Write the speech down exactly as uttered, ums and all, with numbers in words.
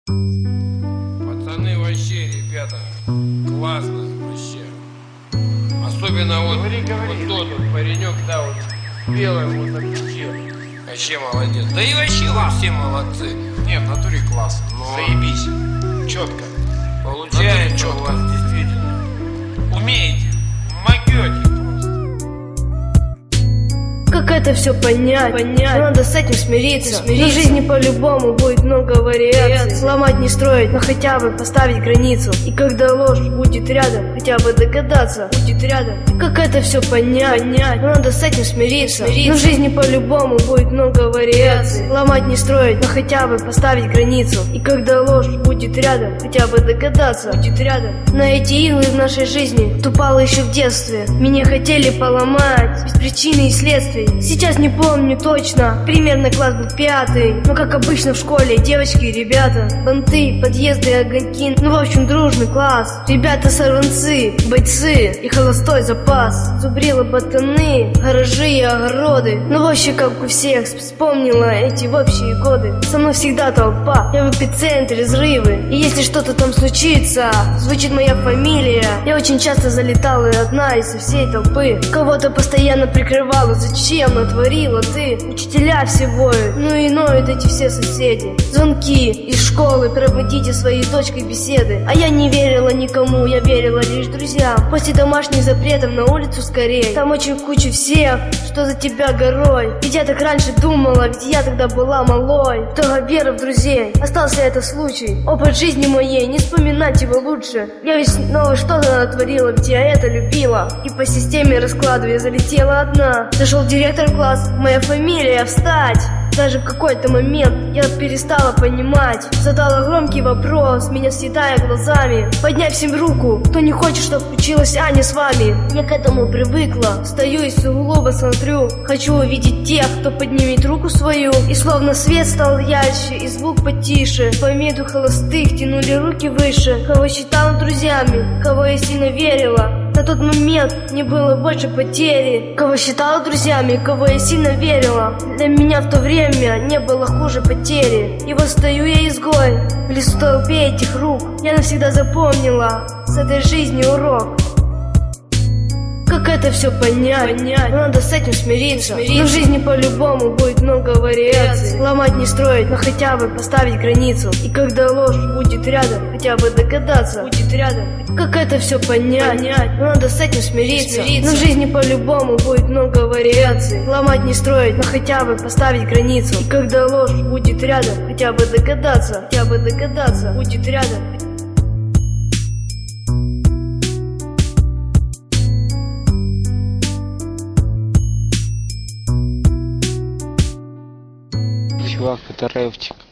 Пацаны вообще, ребята, классно вообще. Особенно вот, говори, говори, вот тот вот паренек, да, вот белый вот отличил. Вообще молодец. Да и вообще вы все молодцы. Не, в натуре класс. Но... Заебись. Четко. Получается у вас действительно. Умеете. Могете. Как это все понять? понять? Надо с этим смириться. смириться. На жизни по-любому будет много вариаций. Сломать не строить, но хотя бы поставить границу. И когда ложь будет рядом, хотя бы догадаться, будет рядом. Как это все понять? понять? Надо с этим смириться. смириться. На жизни по-любому будет много вариаций. Сломать не строить, но хотя бы поставить границу. И когда ложь будет рядом, хотя бы догадаться, будет рядом. На эти иглы в нашей жизни тупало еще в детстве. Меня хотели поломать без причины и следствий. Сейчас не помню точно, примерно класс был пятый. Но как обычно в школе, девочки и ребята, банты, подъезды, огоньки. Ну в общем дружный класс. Ребята сорванцы, бойцы и холостой запас. Зубрила ботаны, гаражи и огороды. Ну вообще как у всех, вспомнила эти в общие годы. Со мной всегда толпа, я в эпицентре взрывы. И если что-то там случится, звучит моя фамилия. Я очень часто залетала одна из всей толпы. Кого-то постоянно прикрывала, зачем? Чем натворила ты? Учителя все воют, ну и ноют эти все соседи. Звонки из школы, проводите своей дочкой беседы. А я не верила никому, я верила лишь друзьям. После домашних запретов на улицу скорей. Там очень куча всех, что за тебя горой. Ведь я так раньше думала, ведь я тогда была малой. Много веры в друзей, остался этот случай. Опыт жизни моей, не вспоминать его лучше. Я ведь снова что-то натворила, ведь я это любила. И по системе раскладу я залетела одна. Зашел директор в класс, моя фамилия, встать. Даже в какой-то момент я перестала понимать. Задала громкий вопрос, меня съедая глазами. Поднять всем руку, кто не хочет, чтобы училась Аня с вами. Я к этому привыкла, стою и сугубо смотрю. Хочу увидеть тех, кто поднимет руку свою. И словно свет стал ярче, и звук потише. По меду холостых тянули руки выше. Кого считала друзьями, кого я сильно верила. На тот момент не было больше потери. Кого считала друзьями, кого я сильно верила. Для меня в то время не было хуже потери. И вот стою я изгой в лесу толпе этих рук. Я навсегда запомнила с этой жизни урок. Как это все понять? понять? Надо с этим смириться. смириться. Но в жизни по-любому будет много вариаций. Ломать не строить, но хотя бы поставить границу. И когда ложь будет рядом, хотя бы догадаться, будет рядом. Как это все понять? понять? Надо с этим смириться. смириться. Но в жизни по-любому будет много вариаций. Ломать не строить, но хотя бы поставить границу. И когда ложь будет рядом, хотя бы догадаться, хотя бы догадаться, будет рядом. Чувак, это рэпчик.